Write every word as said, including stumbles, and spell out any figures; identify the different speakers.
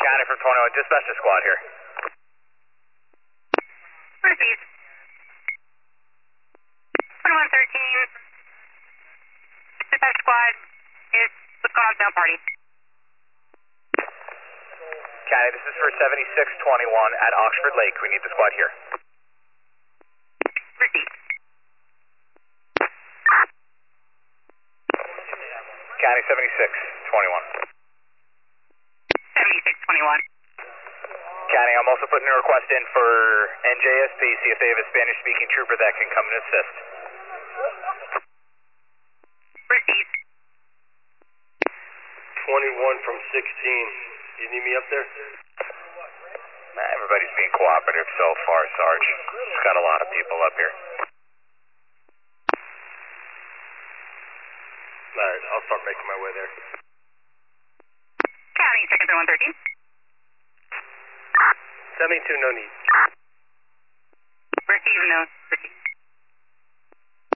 Speaker 1: County from twenty-one, dispatcher squad here.
Speaker 2: Received. twenty-one thirteen. Dispatch squad is what's going on with Mount Party.
Speaker 1: County, this is for seventy-six twenty-one at Oxford Lake. We need the squad here.
Speaker 2: Received.
Speaker 1: County seventy-six twenty-one.
Speaker 2: seventy-six twenty-one.
Speaker 1: County, I'm also putting a request in for N J S P, see if they have a Spanish-speaking trooper that can come and assist.
Speaker 2: Received.
Speaker 3: twenty-one from sixteen. You need me up there?
Speaker 1: Nah, everybody's being cooperative so far, Sarge. Just got a lot of people up here.
Speaker 3: Alright, I'll start making my way there.
Speaker 2: County, second thirty-one thirteen.
Speaker 3: seventy-two, no need.
Speaker 2: Received, no.